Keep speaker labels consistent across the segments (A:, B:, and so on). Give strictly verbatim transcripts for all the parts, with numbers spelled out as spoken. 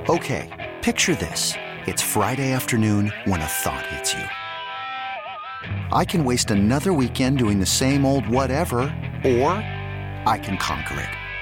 A: Okay, picture this. It's Friday afternoon when a thought hits you. I can waste another weekend doing the same old whatever, or I can conquer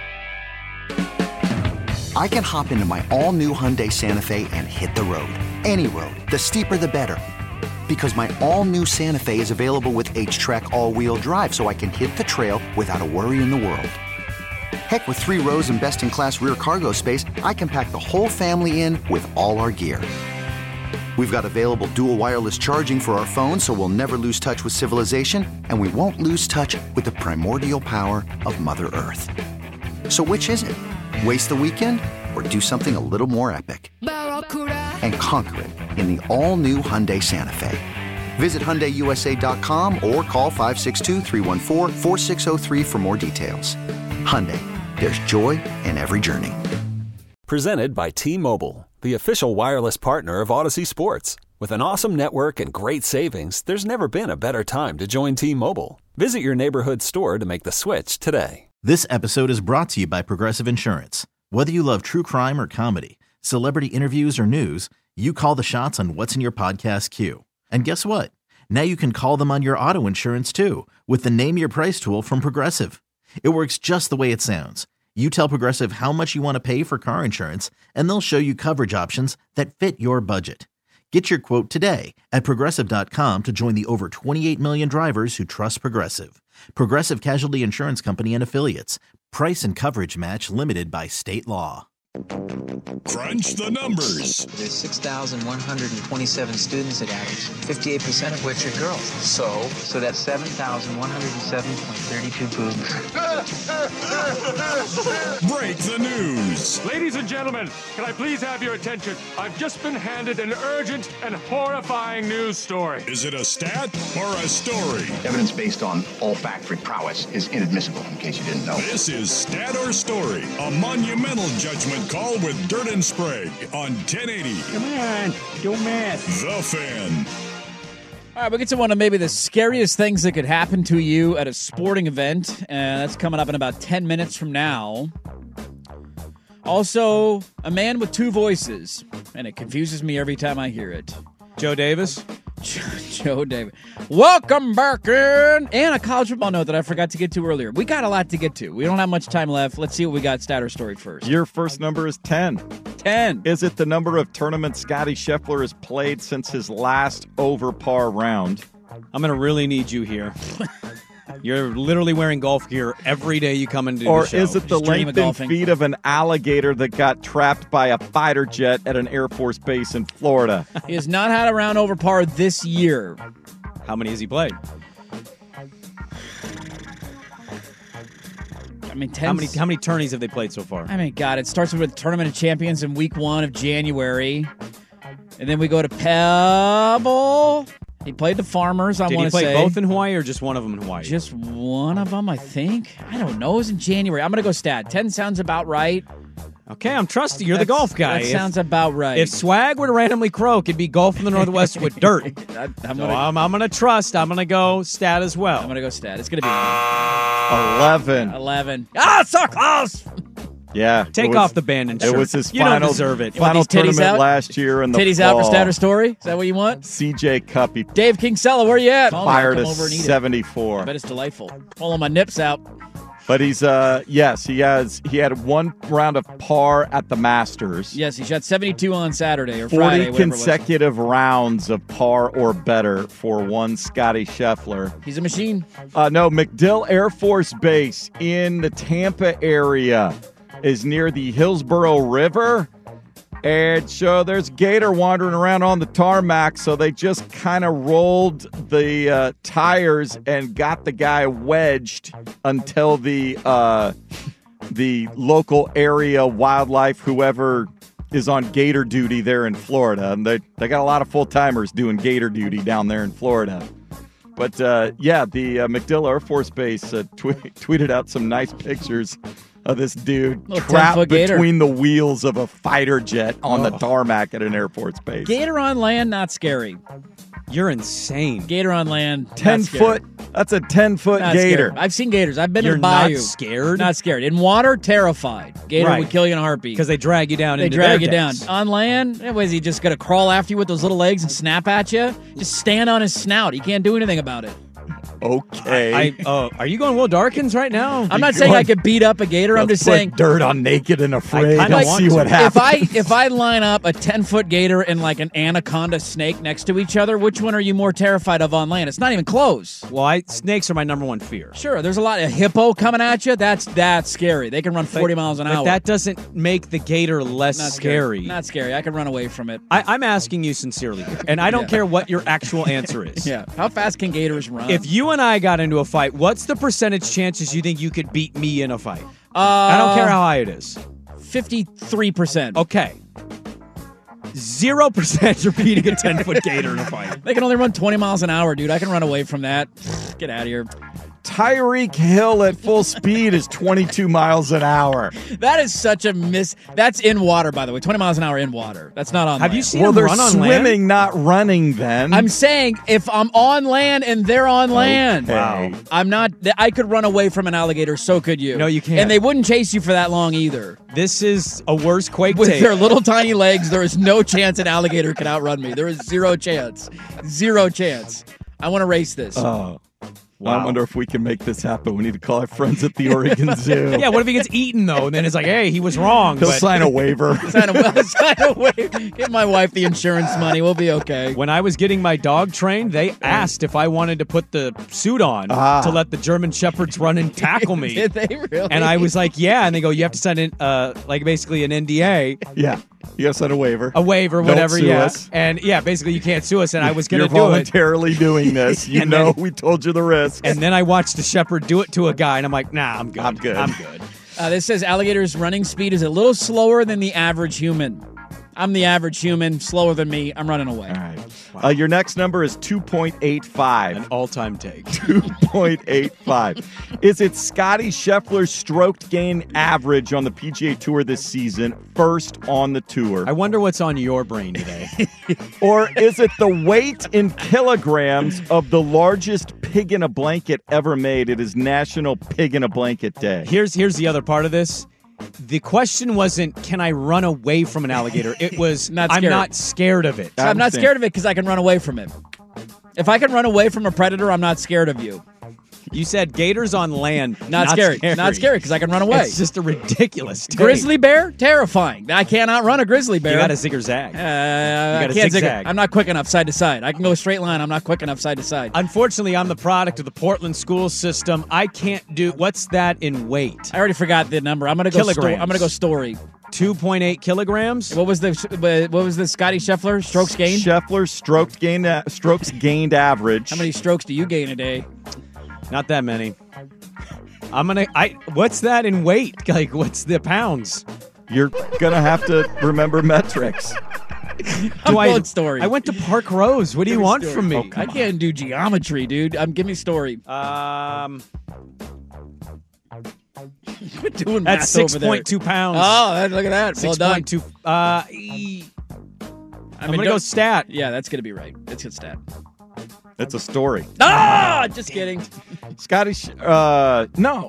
A: it. I can hop into my all-new Hyundai Santa Fe and hit the road. Any road. The steeper, the better. Because my all-new Santa Fe is available with H-Track all-wheel drive, so I can hit the trail without a worry in the world. Heck, with three rows and best-in-class rear cargo space, I can pack the whole family in with all our gear. We've got available dual wireless charging for our phones, so we'll never lose touch with civilization, and we won't lose touch with the primordial power of Mother Earth. So which is it? Waste the weekend or do something a little more epic? And conquer it in the all-new Hyundai Santa Fe. Visit Hyundai U S A dot com or call five six two, three one four, four six zero three for more details. Hyundai, there's joy in every journey.
B: Presented by T-Mobile, the official wireless partner of Odyssey Sports. With an awesome network and great savings, there's never been a better time to join T-Mobile. Visit your neighborhood store to make the switch today.
C: This episode is brought to you by Progressive Insurance. Whether you love true crime or comedy, celebrity interviews or news, you call the shots on what's in your podcast queue. And guess what? Now you can call them on your auto insurance too with the Name Your Price tool from Progressive. It works just the way it sounds. You tell Progressive how much you want to pay for car insurance, and they'll show you coverage options that fit your budget. Get your quote today at Progressive dot com to join the over twenty-eight million drivers who trust Progressive. Progressive Casualty Insurance Company and Affiliates. Price and coverage match limited by state law.
D: Crunch the numbers.
E: There's six thousand one hundred twenty-seven students at Adams, fifty-eight percent of which are girls. So? So that's seven thousand one hundred seven point three two boobs.
D: Break the news.
F: Ladies and gentlemen, can I please have your attention? I've just been handed an urgent and horrifying news story.
D: Is it a stat or a story?
G: Evidence based on olfactory prowess is inadmissible, in case you didn't know.
D: This is Stat or Story, a monumental judgment call with Dirt and Sprague on ten eighty.
H: Come on, don't mess.
D: The Fan.
I: All right, we'll get to one of maybe the scariest things that could happen to you at a sporting event. And that's coming up in about ten minutes from now. Also, a man with two voices. And it confuses me every time I hear it.
J: Joe Davis?
I: Joe Davis. Welcome back in. And a college football note that I forgot to get to earlier. We got a lot to get to. We don't have much time left. Let's see what we got. Stat or story first.
K: Your first number is ten.
I: ten.
K: Is it the number of tournaments Scotty Scheffler has played since his last over par round?
J: I'm going to really need you here. You're literally wearing golf gear every day you come into
K: or
J: the show.
K: Or is it the length and feet of an alligator that got trapped by a fighter jet at an Air Force base in Florida?
I: He has not had a round over par this year.
J: How many has he played?
I: I mean,
J: how many how many tourneys have they played so far?
I: I mean, God, it starts with Tournament of Champions in week one of January. And then we go to Pebble. He played the Farmers, I want to say.
J: Did he play both in Hawaii or just one of them in Hawaii?
I: Just one of them, I think. I don't know. It was in January. I'm going to go stat. ten sounds about right.
J: Okay, I'm trusting. You're That's, the golf guy.
I: That
J: if,
I: sounds about right.
J: If Swag were to randomly croak, it'd be golf in the Northwest with dirt. I, I'm
I: so
J: gonna, I'm, I'm going to trust. I'm going to go stat as well.
I: I'm going to go stat. It's going to be
K: eleven.
I: eleven. Ah, so close!
K: Yeah.
J: Take
K: was,
J: off the band and shirt.
K: It was his
J: you
K: final,
J: don't deserve it.
K: final tournament out? last year in the
I: Titties
K: fall.
I: out for stat or story? Is that what you want?
K: C J Cup. He
I: Dave Kingsella, where you at?
K: Fired a seventy-four.
I: I bet it's delightful. Pulling my nips out.
K: But he's, uh, yes, he has, he had one round of par at the Masters.
I: Yes, he shot seventy-two on Saturday or Friday.
K: forty consecutive rounds of par or better for one Scotty Scheffler.
I: He's a machine.
K: Uh, no, MacDill Air Force Base in the Tampa area is near the Hillsborough River. And so there's gator wandering around on the tarmac, so they just kind of rolled the uh, tires and got the guy wedged until the uh, the local area wildlife, whoever is on gator duty there in Florida. And they, they got a lot of full-timers doing gator duty down there in Florida. But, uh, yeah, the uh, MacDill Air Force Base uh, tw- tweeted out some nice pictures of this dude
I: Little
K: trapped
I: ten-foot gator.
K: between the wheels of a fighter jet on the
J: Oh.
K: tarmac at an Air Force base.
I: Gator on land, not scary.
J: You're insane.
I: Gator on land, not
K: ten
I: scary.
K: foot. That's a ten foot
I: Not
K: gator.
I: scared. I've seen gators. I've been
J: You're
I: in the bayou.
J: not scared?
I: Not scared. In water, terrified. Gator
J: Right.
I: would kill you in a heartbeat.
J: Because they drag you down
I: They
J: into
I: drag
J: their
I: you down.
J: depths.
I: On land, eh, was he just going to crawl after you with those little legs and snap at you? Just stand on his snout. He can't do anything about it.
K: Okay.
J: I, uh, are you going Will Darkins right now?
I: I'm not saying I could beat up a gator. I'm
K: Let's
I: just
K: put
I: saying
K: dirt on Naked and Afraid.
J: I kinda
K: Let's
J: want
K: see
J: to.
K: what
J: If
K: happens.
I: if I if I line up a ten foot gator and like an anaconda snake next to each other, which one are you more terrified of on land? It's not even close.
J: Well, I, snakes are my number one fear.
I: Sure, there's a lot of hippo coming at you. That's that's scary. They can run forty
J: But-
I: miles an
J: but
I: hour.
J: that doesn't make the gator less
I: not
J: scary.
I: Not scary. I can run away from it.
J: I, I'm asking you sincerely, here, and I don't
I: Yeah.
J: care what your actual answer is.
I: Yeah. How fast can gators run?
J: If you and I got into a fight, what's the percentage chances you think you could beat me in a fight?
I: uh,
J: I don't care how high it is.
I: fifty-three percent.
J: Okay. Zero percent you're beating a ten-foot gator in a fight.
I: They can only run twenty miles an hour, dude. I can run away from that. Get out of here.
K: Tyreek Hill at full speed is twenty-two miles an hour.
I: That is such a miss. That's in water, by the way. twenty miles an hour in water. That's not on
J: Have
I: land.
J: you seen
K: Well,
J: him
K: they're
J: run on
K: swimming,
J: land?
K: not running then.
I: I'm saying if I'm on land and they're on land,
K: Wow.
I: I'm not. I could run away from an alligator. So could you.
J: No, you can't.
I: And they wouldn't chase you for that long either.
J: This is a worse Quake
I: With
J: tape.
I: their little tiny legs, there is no chance an alligator can outrun me. There is zero chance. Zero chance. I want to race this.
K: Oh. Well, I wonder if we can make this happen. We need to call our friends at the Oregon Zoo.
J: Yeah, what if he gets eaten, though? And then it's like, hey, he was wrong.
K: He'll
J: but
K: sign a waiver.
I: sign, a, sign a waiver. Give my wife the insurance money. We'll be okay.
J: When I was getting my dog trained, they asked if I wanted to put the suit on
K: Ah.
J: to let the German Shepherds run and tackle me.
I: Did they really?
J: And I was like, yeah. And they go, you have to sign in, uh, like basically an N D A,
K: Yeah. You got to sign a waiver.
J: a waiver,
K: Don't
J: whatever.
K: sue
J: yeah.
K: us.
J: And yeah, basically you can't sue us. And I was going
K: You're
J: to do it.
K: voluntarily doing this. You
J: And
K: know
J: then-
K: we told you the risks.
J: And then I watched the shepherd do it to a guy, and I'm like, nah, I'm good.
K: I'm good.
J: I'm good.
I: Uh, this says alligator's running speed is a little slower than the average human. I'm the average human, slower than me. I'm running away.
K: All right. Uh, your next number is two point eight five.
J: An all-time take.
K: two point eight five. Is it Scotty Scheffler's stroked gain average on the P G A Tour this season, first on the tour?
J: I wonder what's on your brain today.
K: Or is it the weight in kilograms of the largest pig in a blanket ever made? It is National Pig in a Blanket Day.
J: Here's here's the other part of this. The question wasn't, can I run away from an alligator? It was,
I: Not
J: I'm
I: scared.
J: not scared of it.
K: I
I: I'm not
K: understand.
I: scared of it because I can run away from it. If I can run away from a predator, I'm not scared of you.
J: You said gators on land.
I: Not, scary. Not scary because I can run away.
J: It's just a ridiculous take.
I: Grizzly bear, terrifying. I cannot run a grizzly bear.
J: You got to zig or zag.
I: Uh,
J: gotta
I: I can't zig it.
J: zigzag.
I: I'm not quick enough side to side. I can go a straight line. I'm not quick enough side to side.
J: Unfortunately, I'm the product of the Portland school system. I can't do, what's that in weight?
I: I already forgot the number. I'm gonna go. Sto-
J: Kilograms.
I: I'm gonna go story.
J: two point eight kilograms?
I: What was the what was the Scotty Scheffler strokes gained?
K: Scheffler's stroked gain, strokes gained average.
I: How many strokes do you gain a day?
J: Not that many. I'm gonna. I. What's that in weight? Like, what's the pounds?
K: You're gonna have to remember metrics.
I: I'm
J: Do I-
I: going story.
J: I went to Park Rose. What do you
I: Give me
J: want
I: story.
J: from me?
K: Oh,
I: I can't do geometry, dude. I'm give me story.
J: Um,
I: We're doing
J: that's
I: math
J: six
I: over there.
J: point two pounds.
I: Oh, that- look at that. Well
J: Six
I: done.
J: point two. Uh, e-
I: I
J: I'm
I: mean,
J: gonna go
I: don't-
J: stat.
I: Yeah, that's gonna be right. That's a good stat.
K: It's a story.
I: Ah, just kidding.
K: Scotty, Sch- uh, no.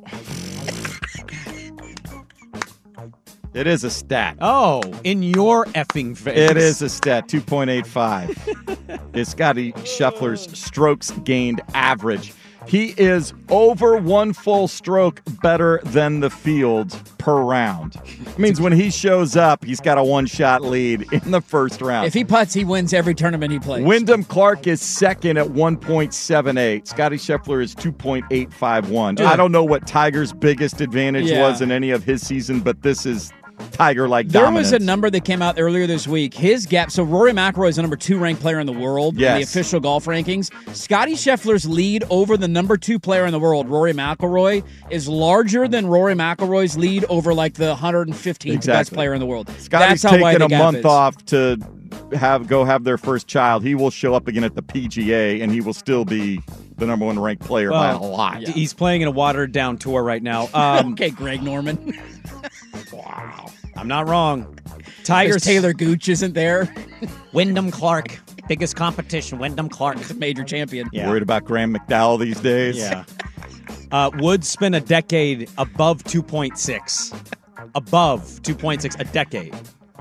K: It is a stat.
J: Oh, in your effing face.
K: It is a stat. two point eight five is Scotty Scheffler's strokes gained average. He is over one full stroke better than the field per round. It means when he shows up, he's got a one-shot lead in the first round.
I: If he putts, he wins every tournament he plays.
K: Wyndham Clark is second at one point seven eight. Scotty Scheffler is two point eight five one.
I: Dude.
K: I don't know what Tiger's biggest advantage
I: Yeah.
K: was in any of his season, but this is Tiger-like
I: There
K: dominance.
I: was a number that came out earlier this week. His gap. So Rory McIlroy is the number two ranked player in the world in the
K: Yes.
I: official golf rankings. Scotty Scheffler's lead over the number two player in the world, Rory McIlroy, is larger than Rory McIlroy's lead over like the one hundred fifteenth best
K: Exactly.
I: player in the world.
K: Scotty's
I: That's how wide
K: taking
I: the
K: a
I: gap
K: month
I: is.
K: off to have go have their first child. He will show up again at the P G A, and he will still be the number one ranked player
J: Well,
K: by a lot.
J: yeah. He's playing in a watered-down tour right now. Um,
I: okay, Greg Norman.
J: Wow. I'm not wrong. Tigers.
I: Taylor Gooch isn't there.
J: Wyndham Clark. Biggest competition, Wyndham Clark.
I: Major champion.
J: Yeah.
K: Worried about Graham McDowell these days?
J: Yeah. Uh, Woods spent a decade above two point six. Above two point six, a decade.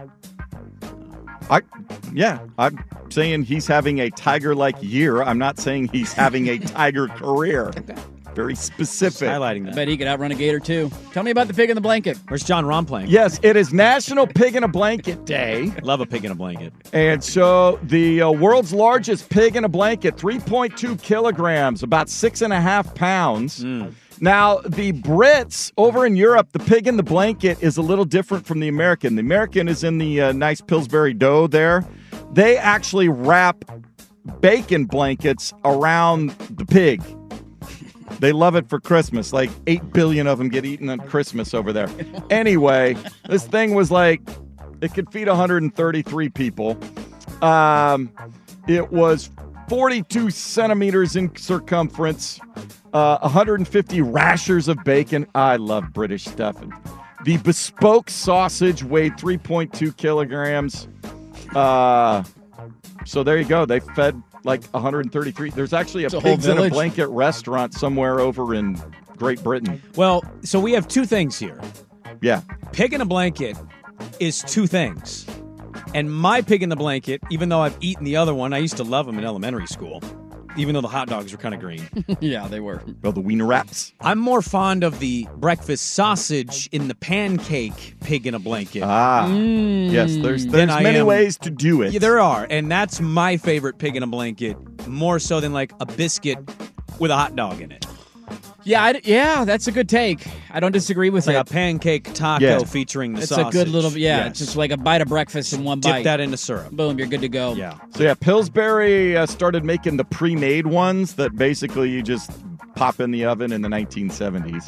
K: I, yeah, I'm saying he's having a Tiger-like year. I'm not saying he's having a Tiger career.
J: Okay.
K: Very specific.
J: Just highlighting
I: I
J: that.
I: bet he could outrun a gator, too. Tell me about the pig in the blanket.
J: Where's John Rahm playing?
K: Yes, it is National Pig in a Blanket Day.
J: Love a pig in a blanket.
K: And so the uh, world's largest pig in a blanket, three point two kilograms, about six and a half pounds.
J: Mm.
K: Now, the Brits over in Europe, the pig in the blanket is a little different from the American. The American is in the uh, nice Pillsbury dough there. They actually wrap bacon blankets around the pig. They love it for Christmas. Like eight billion of them get eaten on Christmas over there. Anyway, this thing was like, it could feed one hundred thirty-three people. Um, it was forty-two centimeters in circumference, uh, one hundred fifty rashers of bacon. I love British stuff. The bespoke sausage weighed three point two kilograms. Uh, so there you go. They fed like one hundred thirty-three. There's actually a,
I: a
K: pigs in a
I: village.
K: blanket restaurant somewhere over in Great Britain.
J: Well, so we have two things here.
K: Yeah.
J: Pig in a blanket is two things. And my pig in the blanket, even though I've eaten the other one, I used to love them in elementary school, even though the hot dogs were kind of green.
I: Yeah, they were.
K: Well, the wiener wraps.
J: I'm more fond of the breakfast sausage in the pancake pig in a blanket.
K: Ah.
I: Mm.
K: Yes, there's,
J: Then
K: there's
J: I
K: many
J: am-
K: ways to do it.
J: Yeah, there are. And that's my favorite pig in a blanket, more so than like a biscuit with a hot dog in it.
I: Yeah, I, yeah, that's a good take. I don't disagree with
J: It's like
I: it.
J: a pancake taco
K: Yeah.
J: featuring the
I: It's
J: sausage.
I: a good little, yeah,
J: Yes.
I: it's just like a bite of breakfast in one
J: Dip
I: bite.
J: that into syrup.
I: Boom, you're good to go.
J: Yeah.
K: So yeah, Pillsbury uh, started making the pre-made ones that basically you just pop in the oven in the nineteen seventies.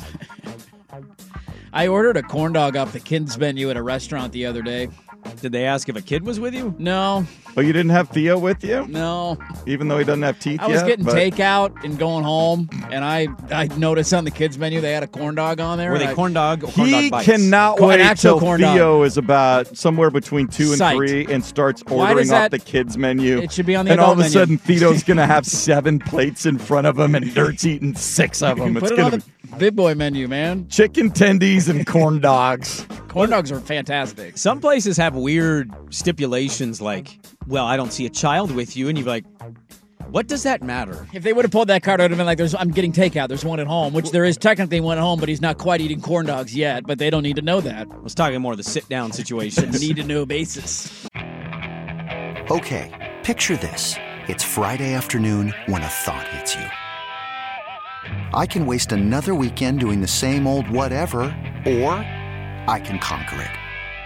I: I ordered a corn dog off the kids menu at a restaurant the other day.
J: Did they ask if a kid was with you?
I: No,
K: Oh, you didn't have Theo with you?
I: no.
K: Even though he doesn't have teeth
I: I was
K: yet?
I: getting
K: but-
I: takeout and going home, and I I noticed on the kids menu they had a corn dog on there.
J: Were
I: and
J: they
I: I-
J: corn dog or corn
K: He
J: dog bites?
K: cannot
I: Corn- an
K: wait
I: actual
K: till
I: corn
K: Theo is about somewhere between two and
I: Psyched.
K: three and starts
I: Why
K: ordering
I: does
K: off
I: that-
K: the kids menu.
I: It should be on the
K: And all
I: adult
K: of a
I: menu.
K: sudden, Theo's going to have seven plates in front of him, and Dirt's eating six of them.
I: Put
K: It's
I: it
K: going
I: on
K: to
I: the
K: be
I: big boy menu, man.
K: chicken tendies and corn dogs.
I: Corn dogs are fantastic.
J: Some places have weird stipulations like, well, I don't see a child with you. And you're like, what does that matter?
I: If they would have pulled that card, I would have been like, "There's, I'm getting takeout. There's one at home," which there is technically one at home, but he's not quite eating corn dogs yet. But they don't need to know that.
J: I was talking more of the sit-down situations.
I: Need to know basis.
A: Okay, picture this. It's Friday afternoon when a thought hits you. I can waste another weekend doing the same old whatever, or I can conquer it.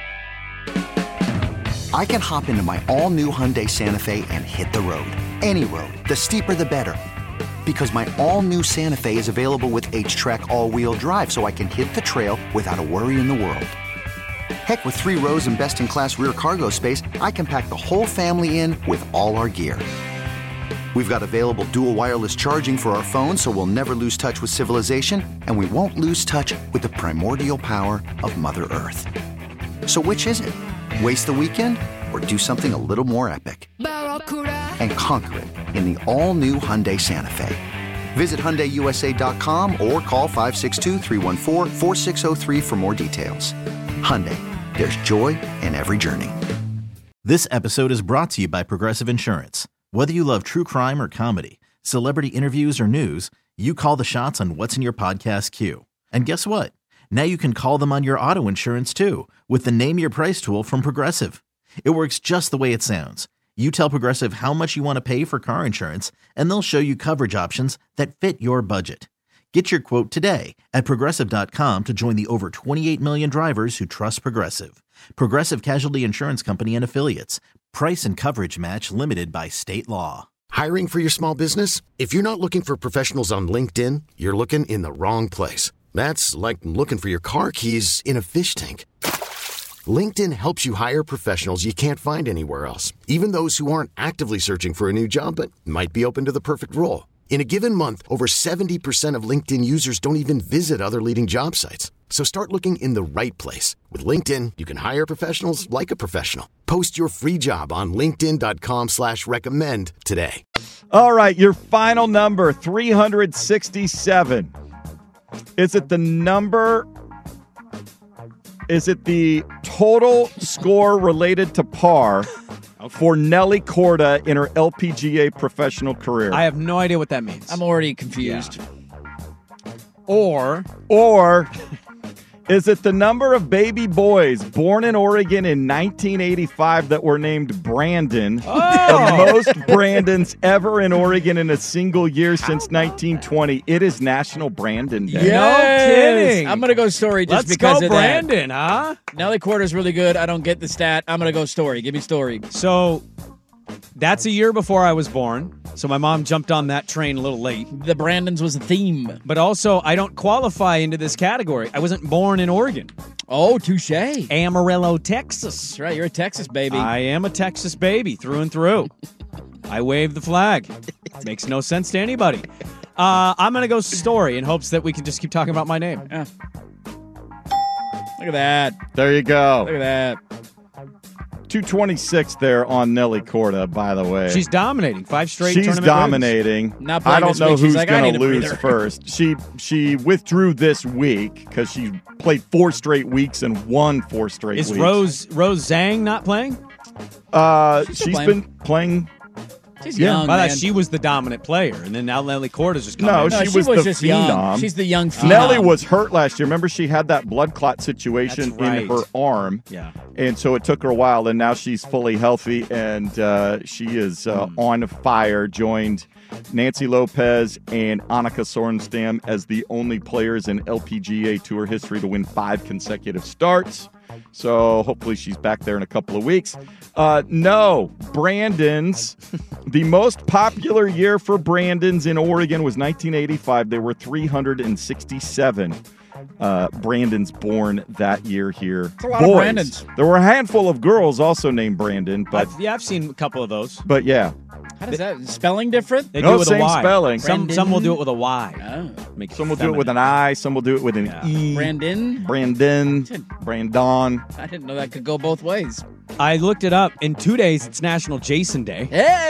A: I can hop into my all-new Hyundai Santa Fe and hit the road. Any road. The steeper, the better. Because my all-new Santa Fe is available with H-Track all-wheel drive, so I can hit the trail without a worry in the world. Heck, with three rows and best-in-class rear cargo space, I can pack the whole family in with all our gear. We've got available dual wireless charging for our phones, so we'll never lose touch with civilization, and we won't lose touch with the primordial power of Mother Earth. So which is it? Waste the weekend or do something a little more epic? And conquer it in the all-new Hyundai Santa Fe. Visit Hyundai U S A dot com or call five six two, three one four, four six zero three for more details. Hyundai, there's joy in every journey.
C: This episode is brought to you by Progressive Insurance. Whether you love true crime or comedy, celebrity interviews or news, you call the shots on what's in your podcast queue. And guess what? Now you can call them on your auto insurance too with the Name Your Price tool from Progressive. It works just the way it sounds. You tell Progressive how much you want to pay for car insurance, and they'll show you coverage options that fit your budget. Get your quote today at Progressive dot com to join the over twenty-eight million drivers who trust Progressive. Progressive Casualty Insurance Company and Affiliates. Price and coverage match limited by state law.
L: Hiring for your small business? If you're not looking for professionals on LinkedIn, you're looking in the wrong place. That's like looking for your car keys in a fish tank. LinkedIn helps you hire professionals you can't find anywhere else, even those who aren't actively searching for a new job but might be open to the perfect role. In a given month, over seventy percent of LinkedIn users don't even visit other leading job sites. So start looking in the right place. With LinkedIn, you can hire professionals like a professional. Post your free job on linkedin.com slash recommend today.
K: All right, your final number, three hundred sixty-seven. Is it the number... Is it the total score related to par for Nelly Korda in her L P G A professional career?
J: I have no idea what that means.
I: I'm already confused.
J: Yeah. Or...
K: Or... Is it the number of baby boys born in Oregon in nineteen eighty-five that were named Brandon?
J: Oh.
K: The most Brandons ever in Oregon in a single year since nineteen twenty. It is National Brandon Day.
I: Yes.
J: No kidding.
I: I'm going to go story just
J: Let's
I: because
J: go
I: of
J: Brandon,
I: that.
J: huh?
I: Nelly Korda's really good. I don't get the stat. I'm going to go story. Give me story.
J: So that's a year before I was born. So my mom jumped on that train a little late.
I: The Brandons was the theme.
J: But also, I don't qualify into this category. I wasn't born in Oregon.
I: Oh, touche.
J: Amarillo, Texas.
I: That's right. You're a Texas baby.
J: I am a Texas baby through and through. I wave the flag. Makes no sense to anybody. Uh, I'm going to go story in hopes that we can just keep talking about my name.
I: Yeah. Look at that.
K: There you go.
I: Look at that.
K: two twenty-six there on Nelly Korda, by the way.
J: She's dominating. Five straight
K: She's
J: tournament
K: dominating.
J: wins.
I: Not
K: I
I: playing
K: don't
I: this
K: know
I: week. She's
K: who's
I: like, I
K: going
I: need
K: to
I: a
K: lose
I: breather.
K: first. She she withdrew this week because she played four straight weeks and won four straight
J: Is
K: weeks.
J: Rose Rose Zhang not playing?
K: Uh,
I: She's
K: she's
I: still
K: been playing.
I: She's
K: Yeah.
I: young,
J: I
I: man.
J: thought she was the dominant player, and then now Nelly Korda's just coming
K: No,
J: in.
I: No,
K: she,
I: she
K: was,
I: was
K: the
I: just
K: phenom.
I: young. She's the young phenom.
K: Nelly was hurt last year. Remember, she had that blood clot situation
J: That's right.
K: in her arm.
J: Yeah.
K: And so it took her a while, and now she's fully healthy, and uh, she is uh,
J: Mm.
K: on fire. Joined Nancy Lopez and Annika Sorenstam as the only players in L P G A Tour history to win five consecutive starts. So hopefully she's back there in a couple of weeks. Uh, no, Brandon's, the most popular year for Brandon's in Oregon was nineteen eighty-five. There were three hundred sixty-seven uh, Brandons born that year here.
I: That's a lot
K: Boys.
I: of Brandons.
K: There were a handful of girls also named Brandon, but
J: I've, yeah, I've seen a couple of those.
K: but yeah.
I: How does that? Spelling different?
J: They
K: No,
J: do it with
K: same
J: a Y.
K: spelling.
J: Some
I: Brandon.
J: some will do it with a Y.
I: Oh.
J: Make it
K: Some will do it with an I, some will do it with an
J: Yeah.
K: E.
I: Brandon?
K: Brandon, Brandon.
I: I didn't know that could go both ways.
J: I looked it up. In two days, it's National Jason Day.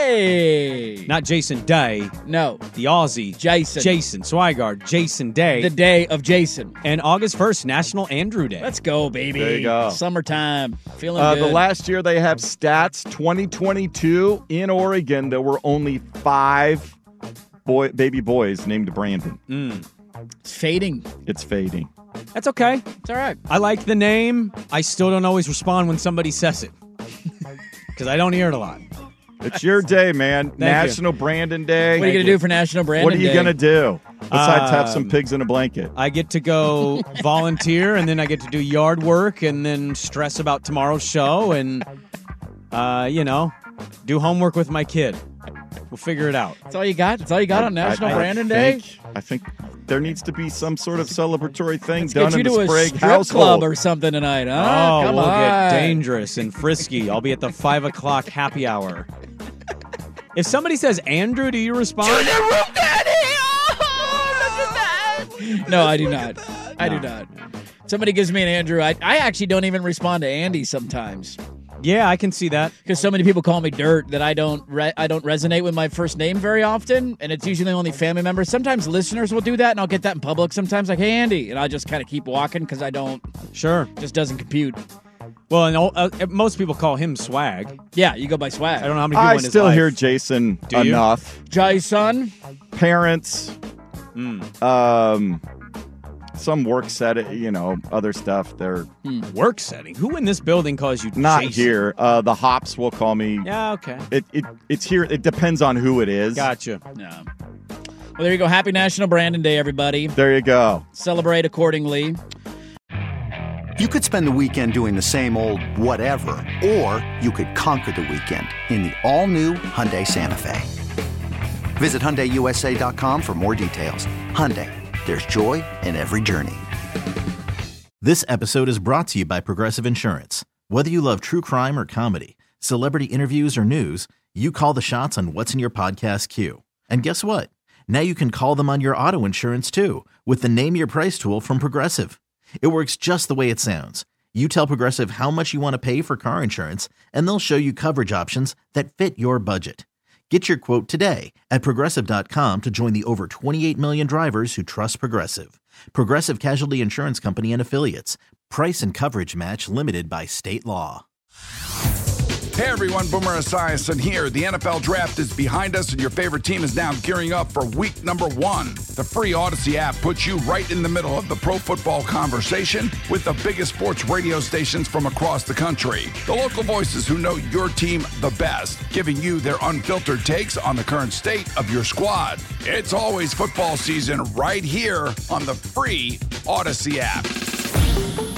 I: Hey!
J: Not Jason Day,
I: No.
J: the Aussie.
I: Jason.
J: Jason Swigard, Jason Day.
I: The day of Jason.
J: and August first, National Andrew Day.
I: Let's go, baby.
K: There you go.
I: Summertime. Feeling
K: Uh,
I: good.
K: the last year they have stats, twenty twenty-two in Oregon, there were only five boy baby boys named Brandon.
J: Mm.
I: It's fading.
K: It's fading.
J: That's okay.
I: It's all right.
J: I like the name. I still don't always respond when somebody says it because I don't hear it a lot.
K: It's your day, man. National Brandon Day.
I: What are you going to do for National Brandon
K: What are you
I: Day?
K: going to do besides have some
J: Um,
K: pigs in a blanket?
J: I get to go volunteer, and then I get to do yard work, and then stress about tomorrow's show, and uh, you know, do homework with my kid. We'll figure it out.
I: That's all you got? That's all you got on National
K: I- I
I: Brandon Day?
K: think- I think there needs to be some sort of celebratory thing
I: Let's
K: done
I: get you
K: in
I: to
K: the
I: a
K: Sprague
I: strip
K: household.
I: club or something tonight, huh?
J: Oh,
I: Come
J: we'll
I: on.
J: get dangerous and frisky. I'll be at the five o'clock happy hour. If somebody says Andrew, do you respond?
I: No, I do not. I do not. Somebody gives me an Andrew. I, I actually don't even respond to Andy sometimes.
J: Yeah, I can see that.
I: Because so many people call me Dirt that I don't re- I don't resonate with my first name very often, and it's usually only family members. Sometimes listeners will do that, and I'll get that in public. Sometimes like, hey Andy, and I just kind of keep walking because I don't.
J: Sure,
I: just doesn't compute.
J: Well, and uh, most people call him Swag.
I: Yeah, you go by Swag.
J: I don't know how many people
K: I
J: in his
K: still
J: life.
K: hear Jason
J: Do you?
K: enough.
I: Jason.
K: Parents.
J: Mm.
K: Um, some work set, you know, other stuff. They're
J: Hmm. Work setting. Who in this building calls you
K: not
J: Jason?
K: here. Uh, the Hops will call me.
J: Yeah, okay.
K: It, it it's here. It depends on who it is.
J: Gotcha.
I: Yeah. Well, there you go. Happy National Brandon Day, everybody.
K: There you go.
I: Celebrate accordingly.
A: You could spend the weekend doing the same old whatever, or you could conquer the weekend in the all-new Hyundai Santa Fe. Visit Hyundai U S A dot com for more details. Hyundai, there's joy in every journey.
C: This episode is brought to you by Progressive Insurance. Whether you love true crime or comedy, celebrity interviews or news, you call the shots on what's in your podcast queue. And guess what? Now you can call them on your auto insurance too with the Name Your Price tool from Progressive. It works just the way it sounds. You tell Progressive how much you want to pay for car insurance, and they'll show you coverage options that fit your budget. Get your quote today at Progressive dot com to join the over twenty-eight million drivers who trust Progressive. Progressive Casualty Insurance Company and Affiliates. Price and coverage match limited by state law.
M: Hey everyone, Boomer Esiason here. The N F L Draft is behind us and your favorite team is now gearing up for week number one. The free Odyssey app puts you right in the middle of the pro football conversation with the biggest sports radio stations from across the country. The local voices who know your team the best, giving you their unfiltered takes on the current state of your squad. It's always football season right here on the free Odyssey app.